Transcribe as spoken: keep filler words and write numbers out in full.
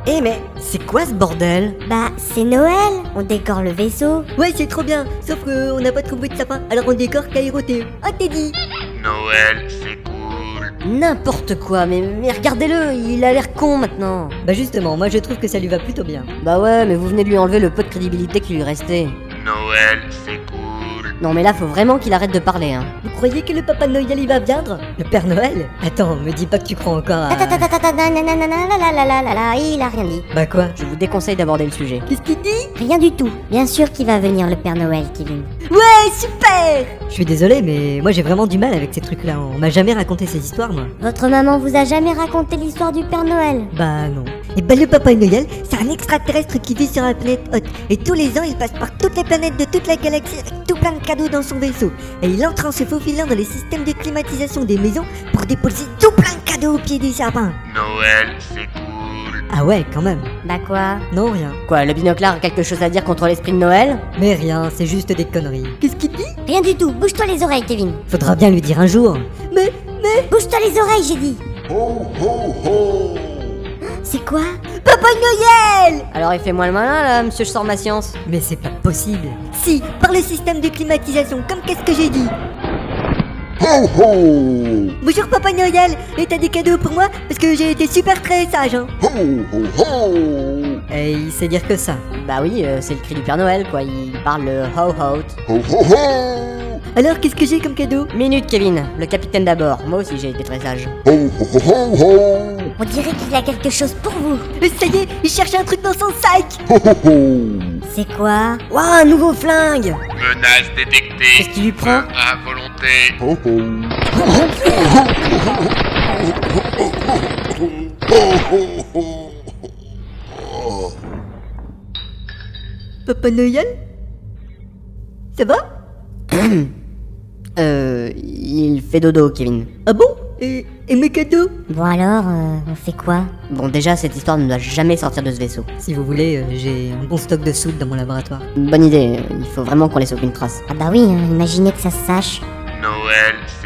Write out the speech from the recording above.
Eh mais c'est quoi ce bordel? Bah, c'est Noël, on décore le vaisseau. Ouais, c'est trop bien, sauf qu'on n'a pas trouvé de sapin, alors on décore Kairoté. Ah, t'es dit. Noël, c'est cool. N'importe quoi, mais, mais regardez-le, il a l'air con maintenant. Bah justement, moi je trouve que ça lui va plutôt bien. Bah ouais, mais vous venez de lui enlever le peu de crédibilité qui lui restait. Noël, c'est cool. Non mais là, faut vraiment qu'il arrête de parler, hein. Vous croyez que le Papa Noël il va viendre? Le Père Noël? Attends, me dis pas que tu crois encore à... Tatatatatatatatatatalalala, il a rien dit. Bah quoi? Je vous déconseille d'aborder le sujet. Qu'est-ce qu'il dit? Rien du tout. Bien sûr qu'il va venir le Père Noël, Kevin. Ouais, super! Je suis désolé, mais moi j'ai vraiment du mal avec ces trucs-là. On m'a jamais raconté ces histoires, moi. Votre maman vous a jamais raconté l'histoire du Père Noël? Bah non. Et bah le Papa Noël, c'est un extraterrestre qui vit sur la planète Hoth. Et tous les ans, il passe par toutes les planètes de toute la galaxie avec tout plein de cadeaux dans son vaisseau. Et il entre en se faufilant dans les systèmes de climatisation des maisons pour déposer tout plein de cadeaux au pied des sapins. Noël, c'est cool. Ah ouais, quand même. Bah quoi? Non, rien. Quoi, le binoclard a quelque chose à dire contre l'esprit de Noël? Mais rien, c'est juste des conneries. Qu'est-ce qu'il dit? Rien du tout. Bouge-toi les oreilles, Kevin. Faudra bien lui dire un jour. Mais, mais... Bouge-toi les oreilles, j'ai dit. Ho, ho, ho. C'est quoi? Papa Noël! Alors il fait moins le malin là, monsieur je sors ma science. Mais c'est pas possible. Si, par le système de climatisation, comme qu'est-ce que j'ai dit? Ho, ho. Bonjour Papa Noël, et t'as des cadeaux pour moi? Parce que j'ai été super très sage, hein. Ho, ho, ho. Et il sait dire que ça. Bah oui, euh, c'est le cri du Père Noël quoi, il parle le ho-ho. Ho, ho, ho. Alors qu'est-ce que j'ai comme cadeau? Minute Kevin, le capitaine d'abord. Moi aussi j'ai été très sage. Ho, ho, ho, ho, ho. On dirait qu'il a quelque chose pour vous. Ça y est, il cherche un truc dans son sac. Ho, ho, ho. C'est quoi? Waouh, un nouveau flingue! Menace détectée. Qu'est-ce qu'il lui prend? À volonté. Ho, ho. Papa Noël? Ça va? Euh, il fait dodo Kevin. Ah bon? Et, et mes cadeaux? Bon alors, euh, on fait quoi? Bon déjà cette histoire ne doit jamais sortir de ce vaisseau. Si vous voulez, euh, j'ai un bon stock de soude dans mon laboratoire. Bonne idée, il faut vraiment qu'on laisse aucune trace. Ah bah oui, hein, imaginez que ça se sache. Noël,